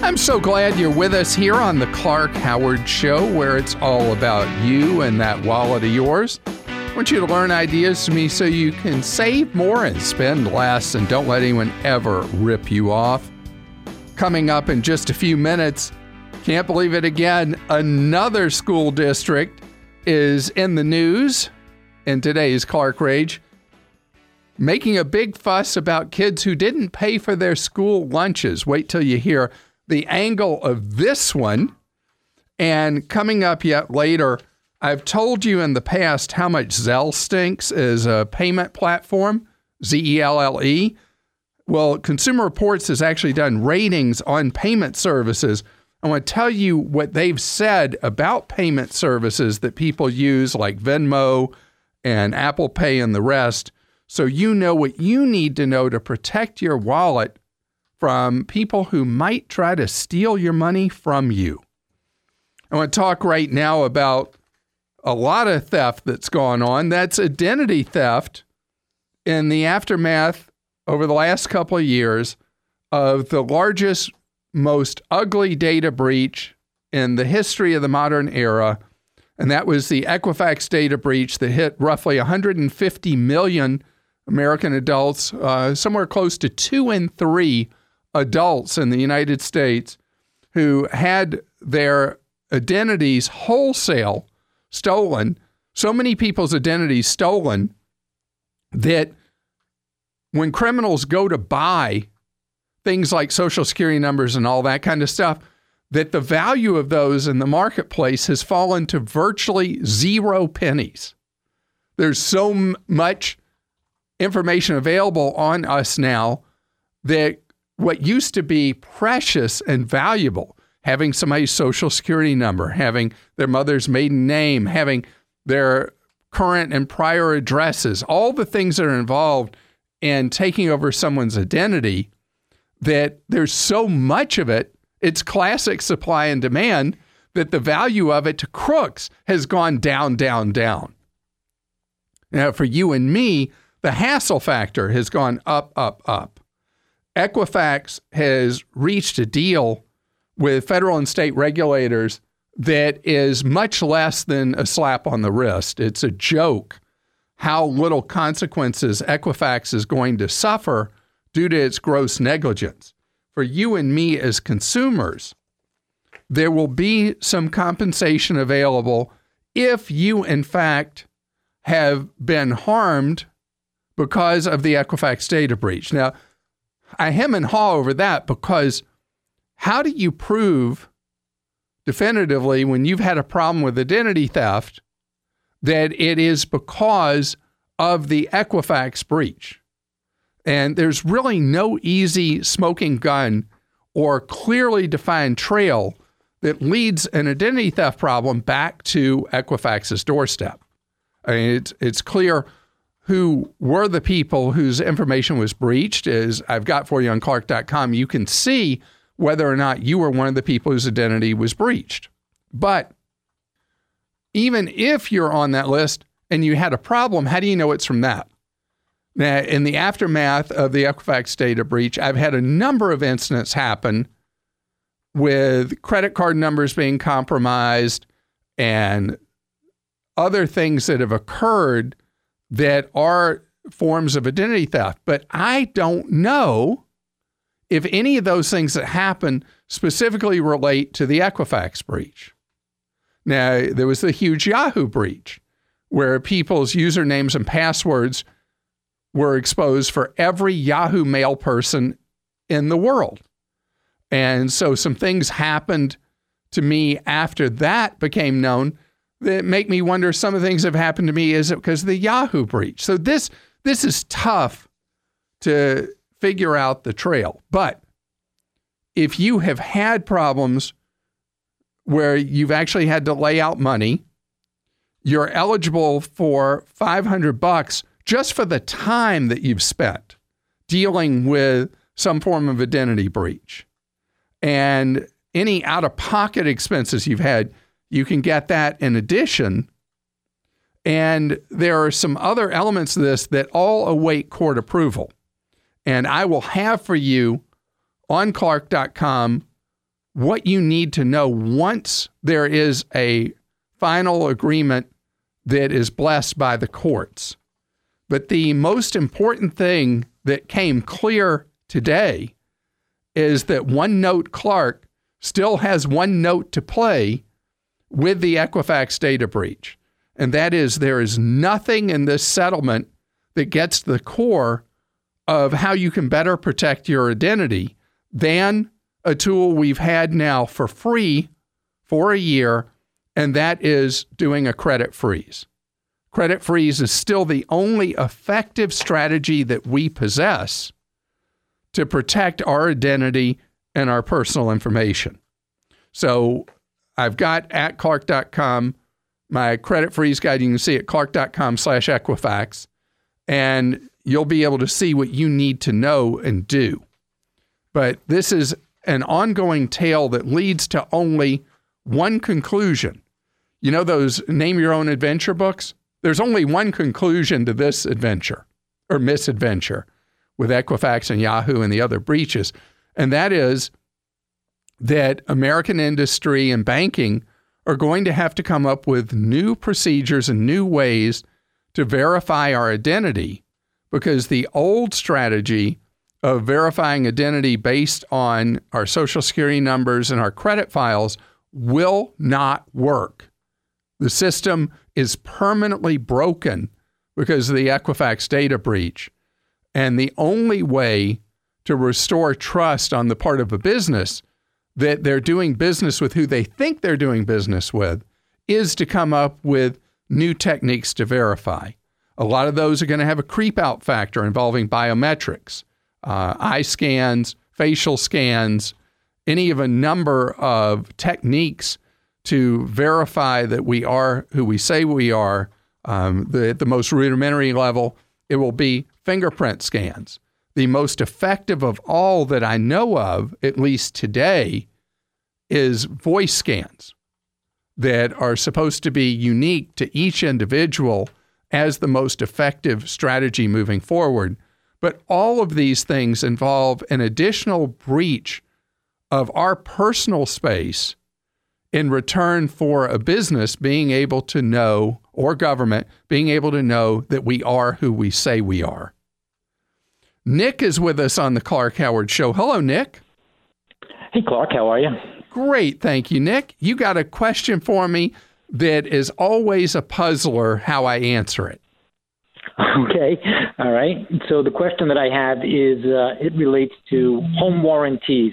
I'm so glad you're with us here on the Clark Howard Show, where it's all about you and that wallet of yours. I want you to learn ideas from me so you can save more and spend less, and don't let anyone ever rip you off. Coming up in just a few minutes, can't believe it again, another school district is in the news in today's Clark Rage, making a big fuss about kids who didn't pay for their school lunches. Wait till you hear the angle of this one. And coming up yet later, I've told you in the past how much Zelle stinks as a payment platform, Zelle. Well, Consumer Reports has actually done ratings on payment services. I want to tell you what they've said about payment services that people use, like Venmo and Apple Pay and the rest, so you know what you need to know to protect your wallet from people who might try to steal your money from you. I want to talk right now about a lot of theft that's gone on. That's identity theft in the aftermath over the last couple of years of the largest, most ugly data breach in the history of the modern era. And that was the Equifax data breach that hit roughly 150 million American adults, somewhere close to 2 in 3 adults in the United States who had their identities wholesale stolen, so many people's identities stolen that when criminals go to buy things like Social Security numbers and all that kind of stuff, that the value of those in the marketplace has fallen to virtually 0 pennies. There's so much information available on us now that what used to be precious and valuable, having somebody's Social Security number, having their mother's maiden name, having their current and prior addresses, all the things that are involved in taking over someone's identity, that there's so much of it, it's classic supply and demand, that the value of it to crooks has gone down, down, down. Now, for you and me, the hassle factor has gone up, up, up. Equifax has reached a deal with federal and state regulators that is much less than a slap on the wrist. It's a joke how little consequences Equifax is going to suffer due to its gross negligence. For you and me as consumers, there will be some compensation available if you, in fact, have been harmed because of the Equifax data breach. Now, I hem and haw over that because how do you prove definitively when you've had a problem with identity theft that it is because of the Equifax breach? And there's really no easy smoking gun or clearly defined trail that leads an identity theft problem back to Equifax's doorstep. I mean, it's clear who were the people whose information was breached. As I've got for you on Clark.com, you can see whether or not you were one of the people whose identity was breached. But even if you're on that list and you had a problem, how do you know it's from that? Now, in the aftermath of the Equifax data breach, I've had a number of incidents happen with credit card numbers being compromised and other things that have occurred that are forms of identity theft. But I don't know if any of those things that happen specifically relate to the Equifax breach. Now, there was the huge Yahoo breach where people's usernames and passwords were exposed for every Yahoo mail person in the world. And so some things happened to me after that became known that make me wonder some of the things that have happened to me, is it because of the Yahoo breach? So this is tough to figure out the trail. But if you have had problems where you've actually had to lay out money, you're eligible for $500 just for the time that you've spent dealing with some form of identity breach. And any out-of-pocket expenses you've had, you can get that in addition. And there are some other elements of this that all await court approval. And I will have for you on Clark.com what you need to know once there is a final agreement that is blessed by the courts. But the most important thing that came clear today is that OneNote Clark still has one note to play with the Equifax data breach. And that is, there is nothing in this settlement that gets to the core of how you can better protect your identity than a tool we've had now for free for a year, and that is doing a credit freeze. Credit freeze is still the only effective strategy that we possess to protect our identity and our personal information. So I've got at Clark.com my credit freeze guide. You can see it at Clark.com/Equifax, and you'll be able to see what you need to know and do. But this is an ongoing tale that leads to only one conclusion. You know those Name Your Own Adventure books? There's only one conclusion to this adventure or misadventure with Equifax and Yahoo and the other breaches, and that is that American industry and banking are going to have to come up with new procedures and new ways to verify our identity, because the old strategy of verifying identity based on our Social Security numbers and our credit files will not work. The system is permanently broken because of the Equifax data breach. And the only way to restore trust on the part of a business that they're doing business with who they think they're doing business with is to come up with new techniques to verify. A lot of those are going to have a creep out factor involving biometrics, eye scans, facial scans, any of a number of techniques to verify that we are who we say we are. At the most rudimentary level, it will be fingerprint scans. The most effective of all that I know of, at least today, is voice scans that are supposed to be unique to each individual as the most effective strategy moving forward. But all of these things involve an additional breach of our personal space in return for a business being able to know, or government being able to know, that we are who we say we are. Nick is with us on the Clark Howard Show. Hello, Nick. Hey, Clark. How are you? Great. Thank you, Nick. You got a question for me that is always a puzzler how I answer it. Okay. All right. So the question that I have is it relates to home warranties,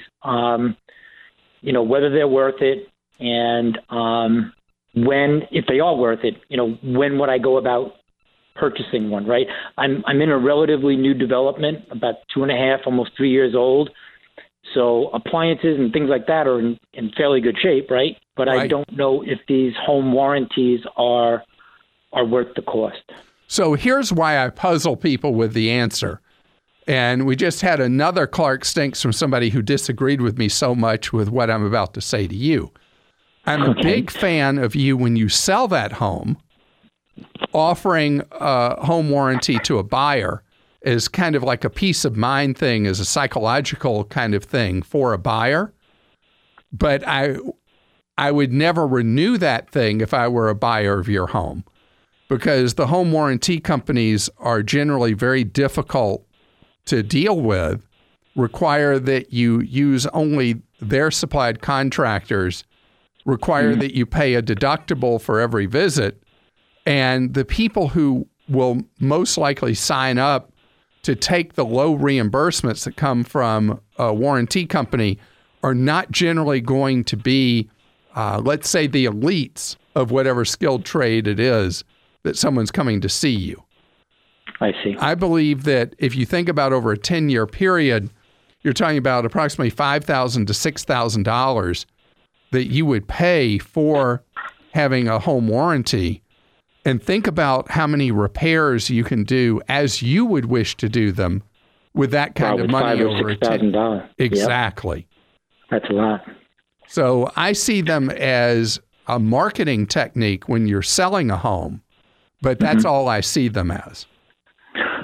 whether they're worth it, and when, if they are worth it, when would I go about purchasing one, right? I'm in a relatively new development, about 2.5, almost 3 years old. So appliances and things like that are in fairly good shape, right? But right. I don't know if these home warranties are worth the cost. So here's why I puzzle people with the answer. And we just had another Clark Stinks from somebody who disagreed with me so much with what I'm about to say to you. I'm a big fan of you when you sell that home, offering a home warranty to a buyer is kind of like a peace of mind thing, is a psychological kind of thing for a buyer. But I would never renew that thing if I were a buyer of your home, because the home warranty companies are generally very difficult to deal with, require that you use only their supplied contractors, require that you pay a deductible for every visit. And the people who will most likely sign up to take the low reimbursements that come from a warranty company are not generally going to be, let's say, the elites of whatever skilled trade it is that someone's coming to see you. I see. I believe that if you think about over a 10-year period, you're talking about approximately $5,000 to $6,000 that you would pay for having a home warranty. And think about how many repairs you can do as you would wish to do them with that kind of money over a $6,000. Yep. Exactly. That's a lot. So I see them as a marketing technique when you're selling a home, but that's all I see them as. So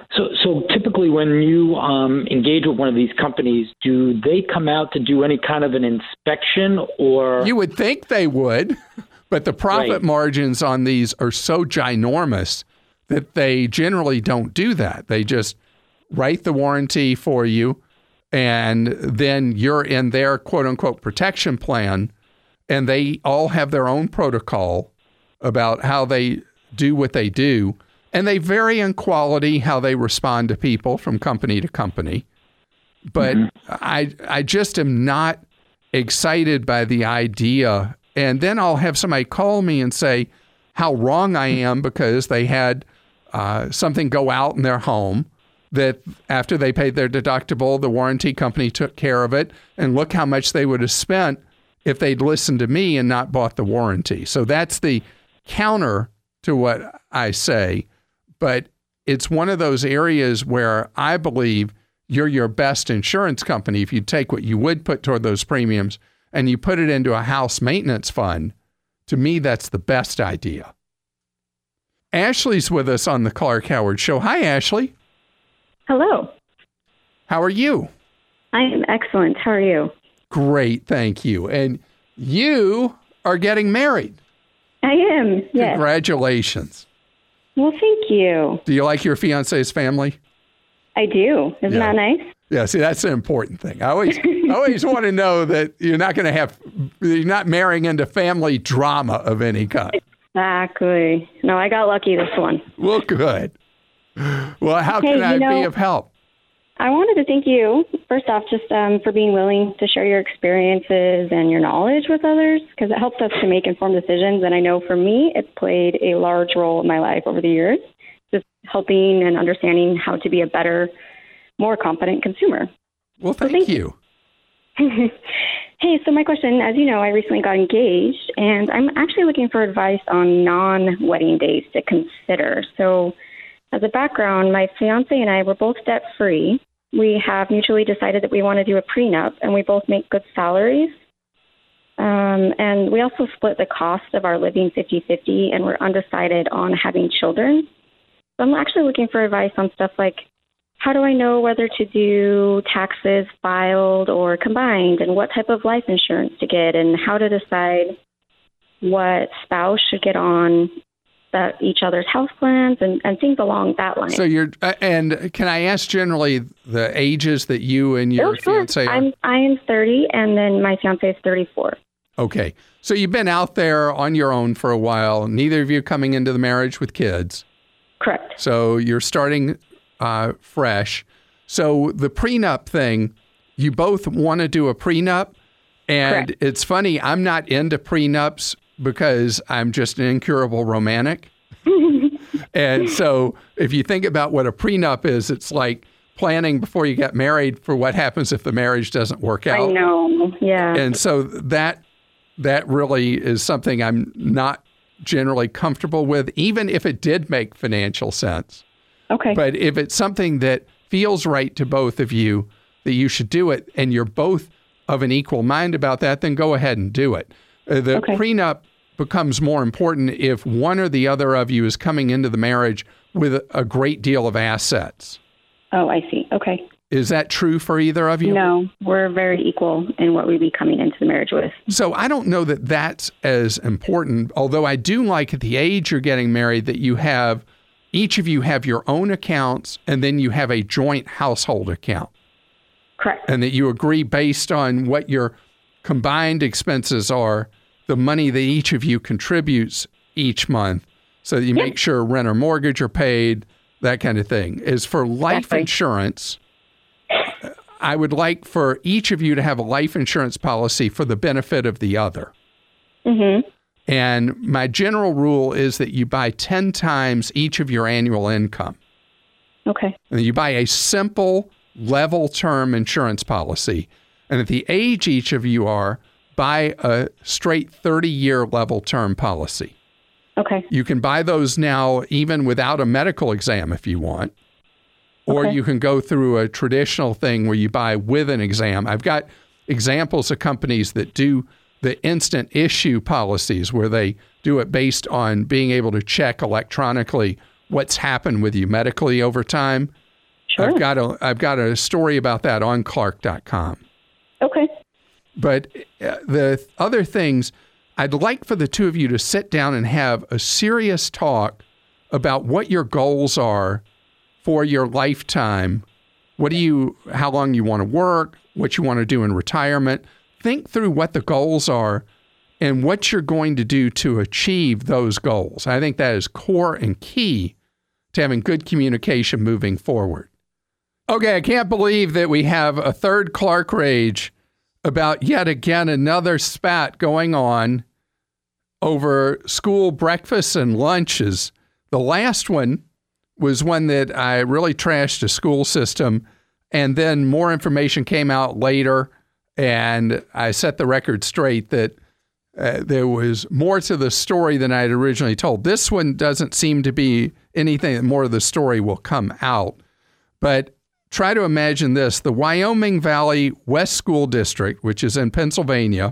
So typically when you engage with one of these companies, do they come out to do any kind of an inspection or? You would think they would, but the profit Right. margins on these are so ginormous that they generally don't do that. They just write the warranty for you, and then you're in their quote-unquote protection plan, and they all have their own protocol about how they do what they do, and they vary in quality how they respond to people from company to company. But I just am not excited by the idea. And then I'll have somebody call me and say how wrong I am because they had something go out in their home that after they paid their deductible, the warranty company took care of it. And look how much they would have spent if they'd listened to me and not bought the warranty. So that's the counter to what I say. But it's one of those areas where I believe you're your best insurance company if you take what you would put toward those premiums and you put it into a house maintenance fund. To me, that's the best idea. Ashley's with us on the Clark Howard Show. Hi, Ashley. Hello. How are you? I am excellent. How are you? Great, thank you. And you are getting married. I am, yes. Congratulations. Well, thank you. Do you like your fiance's family? I do. Isn't that nice? Yeah, see, that's the important thing. I always want to know that you're not marrying into family drama of any kind. Exactly. No, I got lucky this one. Well, good. Well, how can I be of help? I wanted to thank you, first off, just for being willing to share your experiences and your knowledge with others, because it helps us to make informed decisions. And I know for me, it's played a large role in my life over the years, just helping and understanding how to be a better, more competent consumer. Well, thank you. Hey, so my question, as you know, I recently got engaged, and I'm actually looking for advice on non-wedding days to consider. So as a background, my fiance and I were both debt-free. We have mutually decided that we want to do a prenup, and we both make good salaries. And we also split the cost of our living 50-50, and we're undecided on having children. So I'm actually looking for advice on stuff like, how do I know whether to do taxes filed or combined, and what type of life insurance to get, and how to decide what spouse should get on each other's health plans, and things along that line. So and can I ask generally the ages that you and your fiance are? I am 30, and then my fiance is 34. Okay. So you've been out there on your own for a while. Neither of you coming into the marriage with kids. Correct. So you're starting fresh. So the prenup thing, you both want to do a prenup. And Correct. It's funny, I'm not into prenups because I'm just an incurable romantic. And so if you think about what a prenup is, it's like planning before you get married for what happens if the marriage doesn't work out. I know, yeah. And so that really is something I'm not generally comfortable with, even if it did make financial sense. Okay. But if it's something that feels right to both of you, that you should do it, and you're both of an equal mind about that, then go ahead and do it. The prenup becomes more important if one or the other of you is coming into the marriage with a great deal of assets. Oh, I see. Okay. Is that true for either of you? No, we're very equal in what we'd be coming into the marriage with. So I don't know that that's as important, although I do like at the age you're getting married that each of you have your own accounts, and then you have a joint household account. Correct. And that you agree based on what your combined expenses are, the money that each of you contributes each month, so that you make sure rent or mortgage are paid, that kind of thing. As for life insurance, I would like for each of you to have a life insurance policy for the benefit of the other. Mm-hmm. And my general rule is that you buy 10 times each of your annual income. Okay. And you buy a simple level term insurance policy. And at the age each of you are, buy a straight 30-year level term policy. Okay. You can buy those now even without a medical exam if you want. Or you can go through a traditional thing where you buy with an exam. I've got examples of companies that do the instant issue policies where they do it based on being able to check electronically what's happened with you medically over time. Sure. I've got a story about that on Clark.com. Okay. But the other things, I'd like for the two of you to sit down and have a serious talk about what your goals are for your lifetime. How long you want to work, what you want to do in retirement. Think through what the goals are and what you're going to do to achieve those goals. I think that is core and key to having good communication moving forward. Okay, I can't believe that we have a third Clark Rage about yet again another spat going on over school breakfasts and lunches. The last one was one that I really trashed the school system, and then more information came out later, and I set the record straight that there was more to the story than I had originally told. This one doesn't seem to be anything. More of the story will come out. But try to imagine this. The Wyoming Valley West School District, which is in Pennsylvania,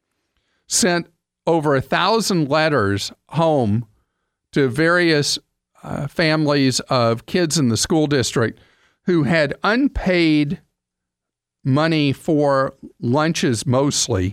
sent over 1,000 letters home to various families of kids in the school district who had unpaid money for lunches mostly,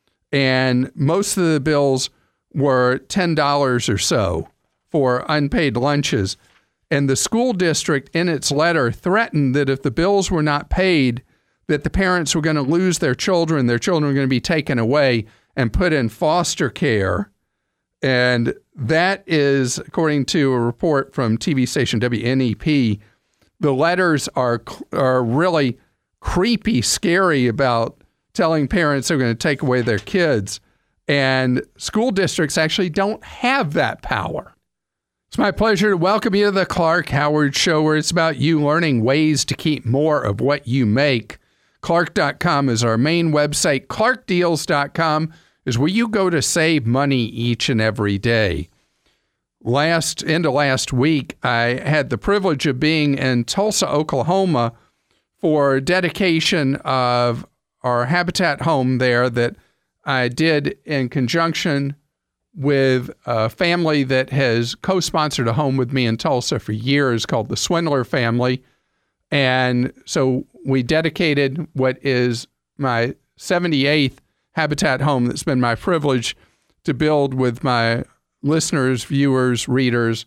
and most of the bills were $10 or so for unpaid lunches. And the school district in its letter threatened that if the bills were not paid, that the parents were going to lose their children were going to be taken away and put in foster care. And that is, according to a report from TV station WNEP, the letters are really creepy, scary about telling parents they're going to take away their kids. And school districts actually don't have that power. It's my pleasure to welcome you to the Clark Howard Show, where it's about you learning ways to keep more of what you make. Clark.com is our main website. ClarkDeals.com is where you go to save money each and every day. End of last week, I had the privilege of being in Tulsa, Oklahoma for dedication of our Habitat home there that I did in conjunction with a family that has co-sponsored a home with me in Tulsa for years called the Swindler family. And so we dedicated what is my 78th Habitat home that's been my privilege to build with my listeners, viewers, readers,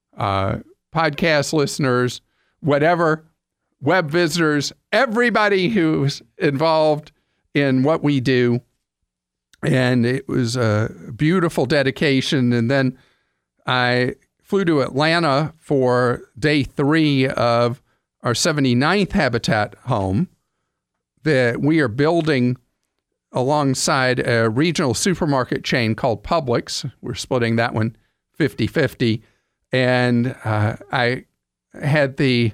podcast listeners, whatever, web visitors, everybody who's involved in what we do. And it was a beautiful dedication. And then I flew to Atlanta for day 3 of our 79th Habitat home that we are building alongside a regional supermarket chain called Publix. We're splitting that one 50-50. And I had the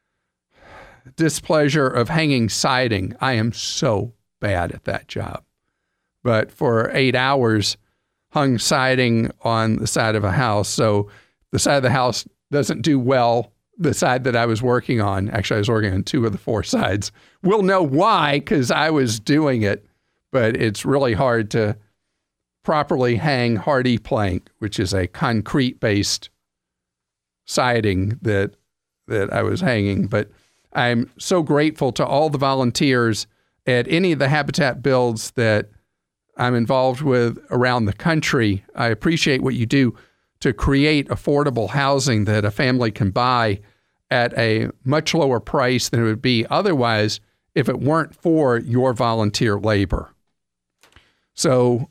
displeasure of hanging siding. I am so bad at that job. But for 8 hours, hung siding on the side of a house. So the side of the house doesn't do well. The side that I was working on, actually I was working on 2 of the 4 sides. We'll know why, because I was doing it. But it's really hard to properly hang hardy plank, which is a concrete-based siding that I was hanging. But I'm so grateful to all the volunteers at any of the Habitat builds that I'm involved with around the country. I appreciate what you do to create affordable housing that a family can buy at a much lower price than it would be otherwise if it weren't for your volunteer labor. So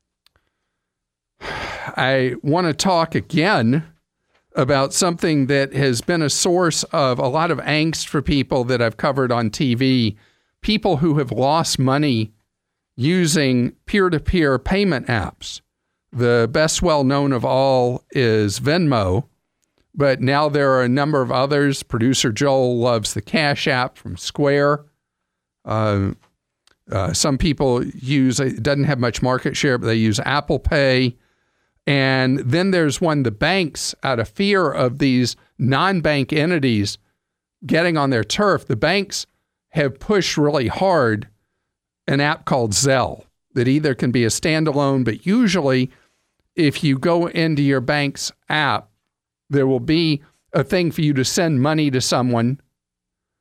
I want to talk again about something that has been a source of a lot of angst for people that I've covered on TV, people who have lost money using peer-to-peer payment apps. The best well-known of all is Venmo, but now there are a number of others. Producer Joel loves the Cash App from Square. Some people use, it doesn't have much market share, but they use Apple Pay. And then there's one, the banks, out of fear of these non-bank entities getting on their turf, the banks have pushed really hard an app called Zelle that either can be a standalone, but usually if you go into your bank's app, there will be a thing for you to send money to someone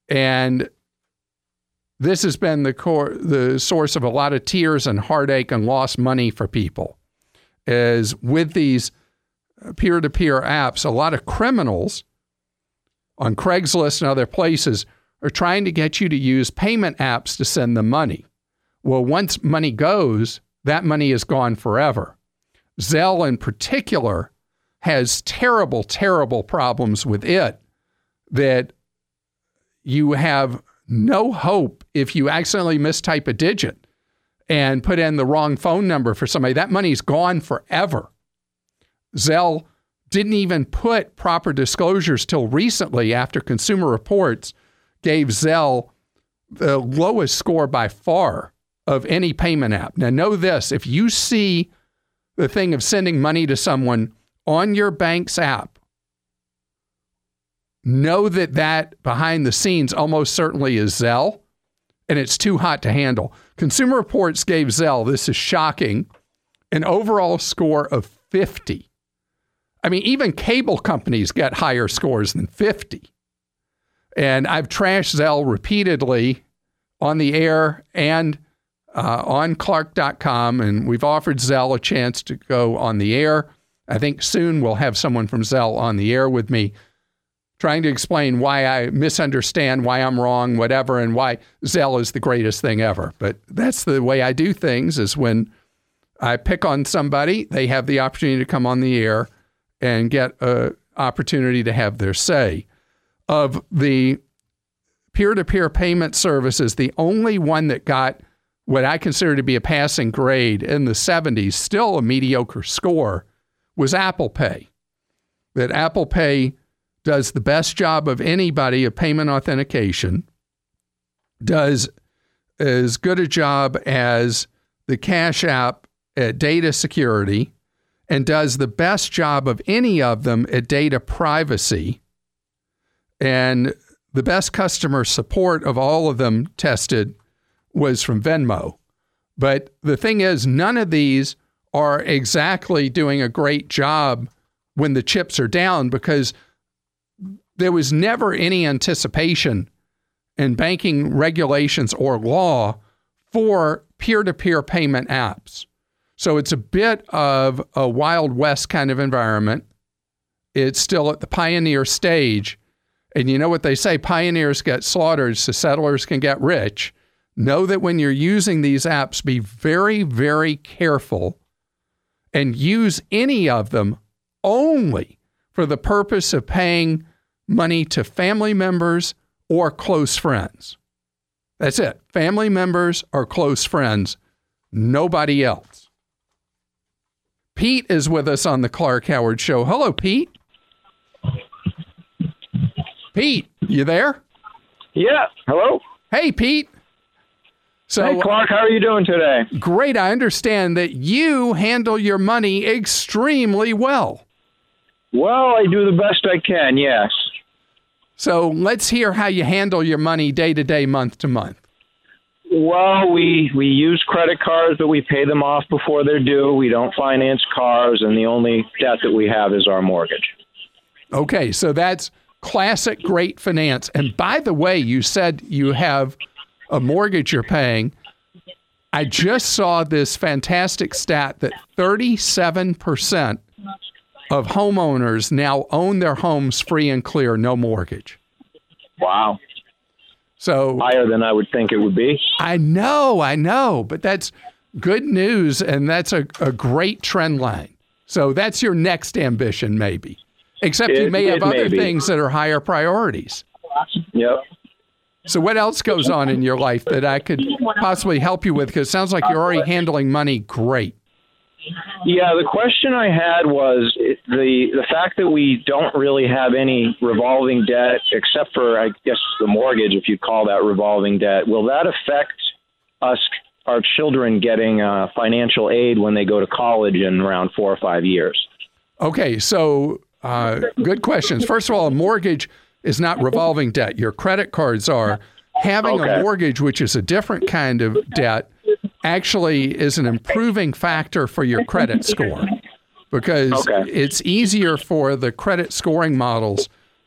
And this has been the source of a lot of tears and heartache and lost money for people. Is with these peer-to-peer apps, a lot of criminals on Craigslist and other places are trying to get you to use payment apps to send them money. Well, once money goes, that money is gone forever. Zelle in particular has terrible, terrible problems with it that you have no hope if you accidentally mistype a digit and put in the wrong phone number for somebody. That money's gone forever. Zelle didn't even put proper disclosures till recently after Consumer Reports gave Zelle the lowest score by far of any payment app. Now know this, if you see the thing of sending money to someone on your bank's app, know that behind the scenes almost certainly is Zelle, and it's too hot to handle. Consumer Reports gave Zelle, this is shocking, an overall score of 50. I mean, even cable companies get higher scores than 50. And I've trashed Zelle repeatedly on the air and on Clark.com, and we've offered Zelle a chance to go on the air. I think soon we'll have someone from Zelle on the air with me trying to explain why I misunderstand, why I'm wrong, whatever, and why Zelle is the greatest thing ever. But that's the way I do things, is when I pick on somebody, they have the opportunity to come on the air and get an opportunity to have their say. Of the peer-to-peer payment services, the only one that got what I consider to be a passing grade in the 70s, still a mediocre score, was Apple Pay. That Apple Pay does the best job of anybody of payment authentication, does as good a job as the Cash App at data security, and does the best job of any of them at data privacy. And the best customer support of all of them tested was from Venmo. But the thing is, none of these are exactly doing a great job when the chips are down, because there was never any anticipation in banking regulations or law for peer-to-peer payment apps. So it's a bit of a Wild West kind of environment. It's still at the pioneer stage. And you know what they say, pioneers get slaughtered so settlers can get rich. Know that when you're using these apps, be very, very careful and use any of them only for the purpose of paying money to family members or close friends. That's it. Family members or close friends, nobody else. Pete is with us on the Clark Howard Show. Hello, Pete. Pete, you there? Yeah. Hello? Hey, Pete. So, hey, Clark, how are you doing today? Great. I understand that you handle your money extremely well. Well, I do the best I can, yes. So let's hear how you handle your money day to day, month to month. Well, we use credit cards, but we pay them off before they're due. We don't finance cars, and the only debt that we have is our mortgage. Okay, so that's classic great finance. And by the way, you said you have a mortgage you're paying. I just saw this fantastic stat that 37% of homeowners now own their homes free and clear, no mortgage. Wow. So higher than I would think it would be. I know, but that's good news, and that's a great trend line. So that's your next ambition, maybe. Except you may have other things that are higher priorities. Yep. So what else goes on in your life that I could possibly help you with? Because it sounds like you're already handling money great. Yeah, the question I had was the fact that we don't really have any revolving debt, except for, I guess, the mortgage, if you call that revolving debt. Will that affect us, our children, getting financial aid when they go to college in around 4 or 5 years? Okay, so good questions. First of all, a mortgage is not revolving debt. Your credit cards are. Having a mortgage, which is a different kind of debt, actually is an improving factor for your credit score, because it's easier for the credit scoring models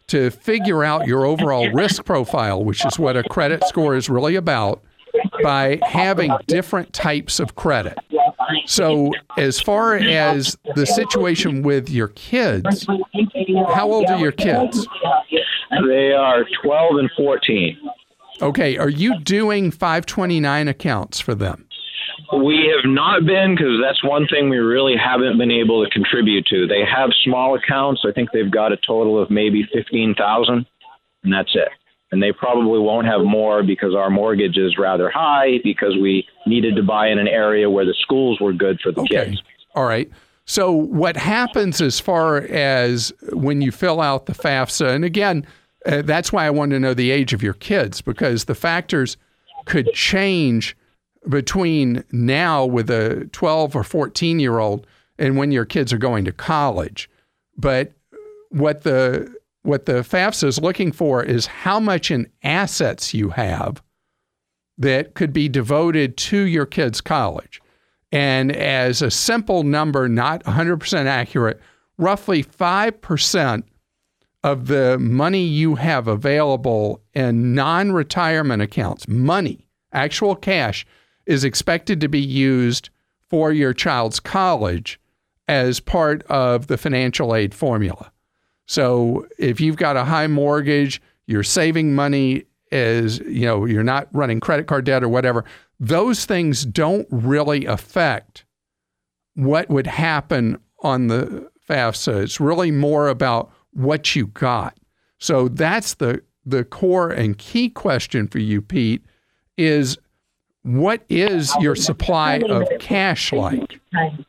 to figure out your overall risk profile, which is what a credit score is really about, by having different types of credit. So as far as the situation with your kids, how old are your kids? They are 12 and 14. Okay, are you doing 529 accounts for them? We have not been, because that's one thing we really haven't been able to contribute to. They have small accounts. I think they've got a total of maybe 15,000, and that's it. And they probably won't have more because our mortgage is rather high because we needed to buy in an area where the schools were good for the kids. All right. So what happens as far as when you fill out the FAFSA, and again, that's why I wanted to know the age of your kids, because the factors could change between now with a 12 or 14-year-old and when your kids are going to college. But what the FAFSA is looking for is how much in assets you have that could be devoted to your kids' college. And as a simple number, not 100% accurate, roughly 5% of the money you have available in non-retirement accounts, money, actual cash, is expected to be used for your child's college as part of the financial aid formula. So if you've got a high mortgage, you're saving money as, you're not running credit card debt or whatever, those things don't really affect what would happen on the FAFSA. It's really more about what you got. So that's the core and key question for you, Pete, is what is your supply of cash like?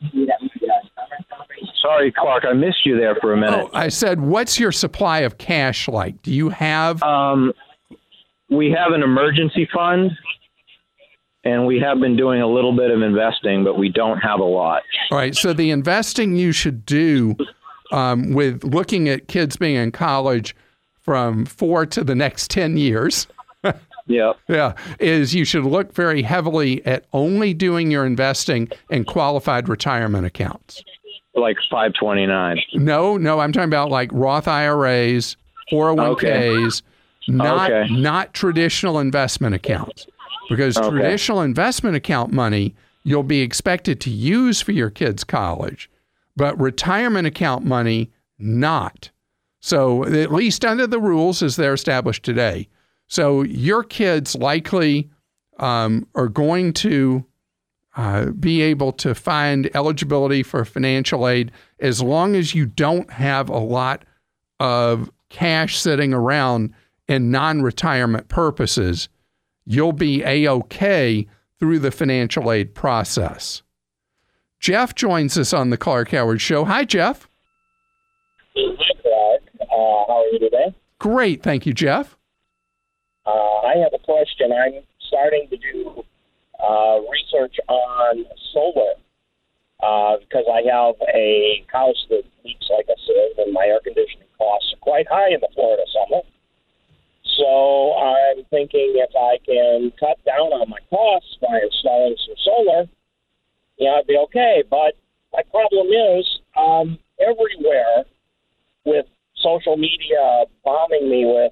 Sorry, Clark, I missed you there for a minute. Oh, I said, what's your supply of cash like? Do you have? We have an emergency fund, and we have been doing a little bit of investing, but we don't have a lot. All right, so the investing you should do with looking at kids being in college from 4 to the next 10 years. Yeah, is you should look very heavily at only doing your investing in qualified retirement accounts. Like 529. No, I'm talking about like Roth IRAs, 401ks, not traditional investment accounts. Because traditional investment account money you'll be expected to use for your kids' college, but retirement account money, not. So at least under the rules as they're established today. So your kids likely are going to be able to find eligibility for financial aid as long as you don't have a lot of cash sitting around in non-retirement purposes. You'll be A-OK through the financial aid process. Jeff joins us on the Clark Howard Show. Hi, Jeff. Hi, Clark. How are you today? Great. Thank you, Jeff. I have a question. I'm starting to do research on solar because I have a house that leaks like a sieve, and my air conditioning costs are quite high in the Florida summer. So I'm thinking if I can cut down on my costs by installing some solar, I'd be okay. But my problem is everywhere with social media bombing me with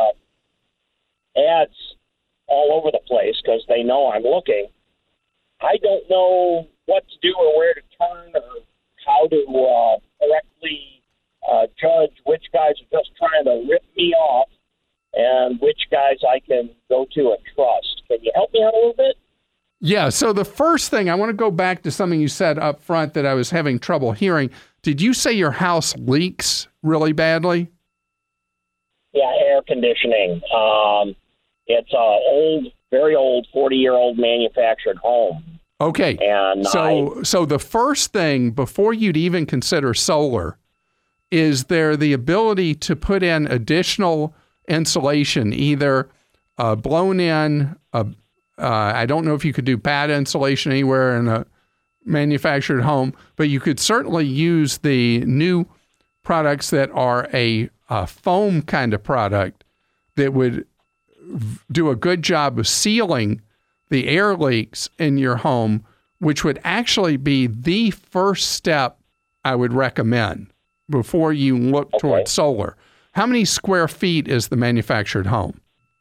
ads all over the place because they know I'm looking. I don't know what to do or where to turn or how to correctly judge which guys are just trying to rip me off and which guys I can go to and trust. Can you help me out a little bit? Yeah, so the first thing, I want to go back to something you said up front that I was having trouble hearing. Did you say your house leaks really badly? Yeah, air conditioning. It's a old, very old, 40-year-old manufactured home. Okay, and so the first thing, before you'd even consider solar, is there the ability to put in additional insulation, either blown in, I don't know if you could do pad insulation anywhere in a manufactured home, but you could certainly use the new products that are a foam kind of product that would do a good job of sealing the air leaks in your home, which would actually be the first step I would recommend before you look towards solar. How many square feet is the manufactured home?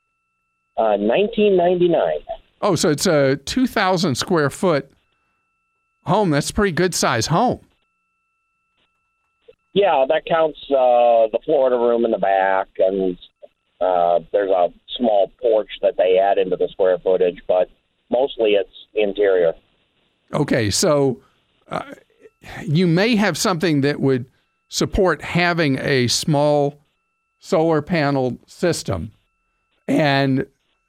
1999. Oh, so it's a 2,000 square foot home. That's a pretty good size home. Yeah, that counts the Florida room in the back, and there's a small porch that they add into the square footage, but mostly it's interior. Okay, so you may have something that would support having a small solar panel system. And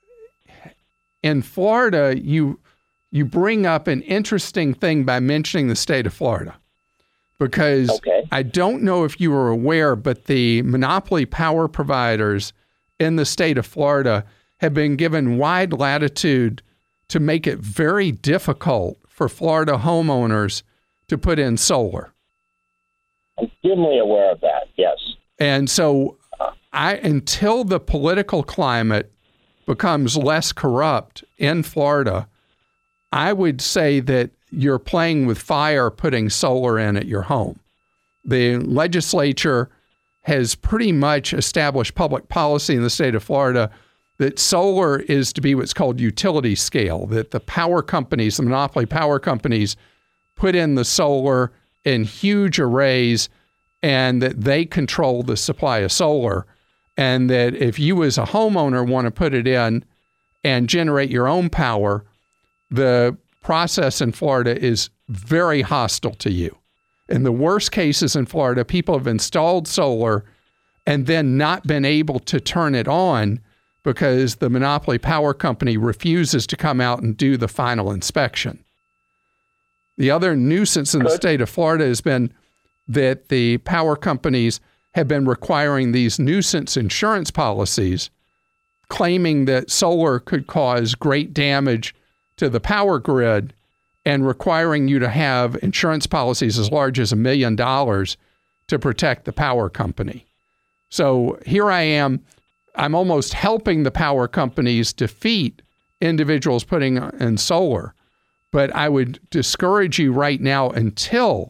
in Florida, you bring up an interesting thing by mentioning the state of Florida. Because I don't know if you were aware, but the monopoly power providers in the state of Florida have been given wide latitude to make it very difficult for Florida homeowners to put in solar. I'm dimly aware of that, yes. And so until the political climate becomes less corrupt in Florida, I would say that you're playing with fire putting solar in at your home. The legislature has pretty much established public policy in the state of Florida that solar is to be what's called utility scale, that the power companies, the monopoly power companies, put in the solar in huge arrays and that they control the supply of solar. And that if you as a homeowner want to put it in and generate your own power, the process in Florida is very hostile to you. In the worst cases in Florida, people have installed solar and then not been able to turn it on because the monopoly power company refuses to come out and do the final inspection. The other nuisance in the state of Florida has been that the power companies have been requiring these nuisance insurance policies, claiming that solar could cause great damage to the power grid and requiring you to have insurance policies as large as $1 million to protect the power company. So here I am, I'm almost helping the power companies defeat individuals putting in solar. But I would discourage you right now until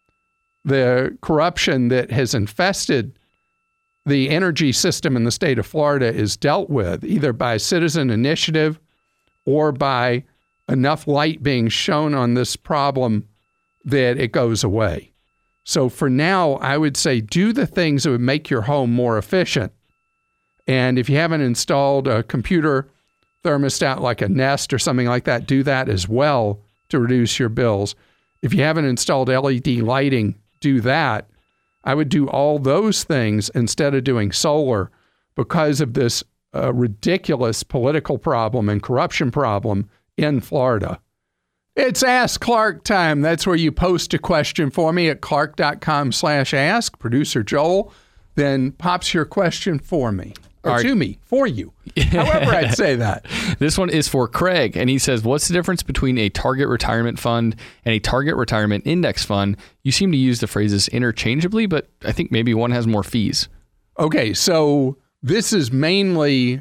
the corruption that has infested the energy system in the state of Florida is dealt with, either by citizen initiative or by enough light being shown on this problem that it goes away. So for now, I would say do the things that would make your home more efficient. And if you haven't installed a computer thermostat like a Nest or something like that, do that as well to reduce your bills. If you haven't installed LED lighting, do that. I would do all those things instead of doing solar because of this ridiculous political problem and corruption problem in Florida. It's Ask Clark time. That's where you post a question for me at clark.com/ask. Producer Joel then pops your question for me. Or to me, for you. However I'd say that. This one is for Craig, and he says, what's the difference between a target retirement fund and a target retirement index fund? You seem to use the phrases interchangeably, but I think maybe one has more fees. Okay, so this is mainly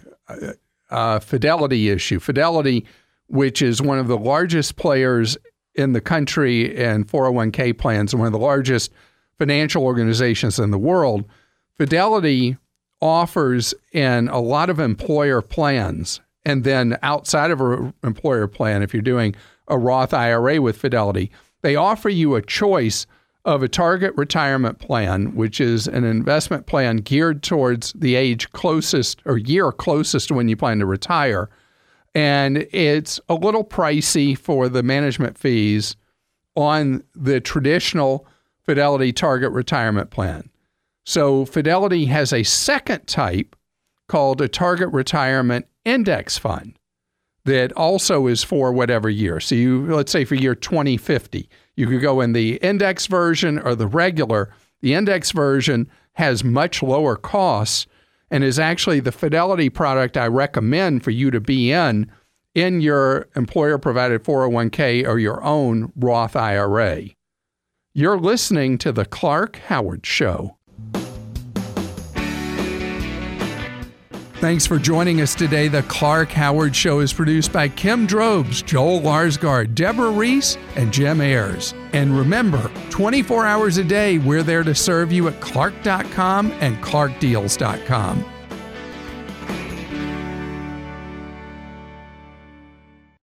a Fidelity issue. Fidelity, which is one of the largest players in the country in 401k plans and one of the largest financial organizations in the world, Fidelity offers in a lot of employer plans, and then outside of an employer plan, if you're doing a Roth IRA with Fidelity, they offer you a choice of a target retirement plan, which is an investment plan geared towards the age closest or year closest to when you plan to retire. And it's a little pricey for the management fees on the traditional Fidelity target retirement plan. So Fidelity has a second type called a target retirement index fund that also is for whatever year. So let's say for year 2050, you could go in the index version or the regular. The index version has much lower costs and is actually the Fidelity product I recommend for you to be in your employer-provided 401k or your own Roth IRA. You're listening to The Clark Howard Show. Thanks for joining us today. The Clark Howard Show is produced by Kim Drobes, Joel Larsgaard, Deborah Reese, and Jim Ayers. And remember, 24 hours a day, we're there to serve you at Clark.com and ClarkDeals.com.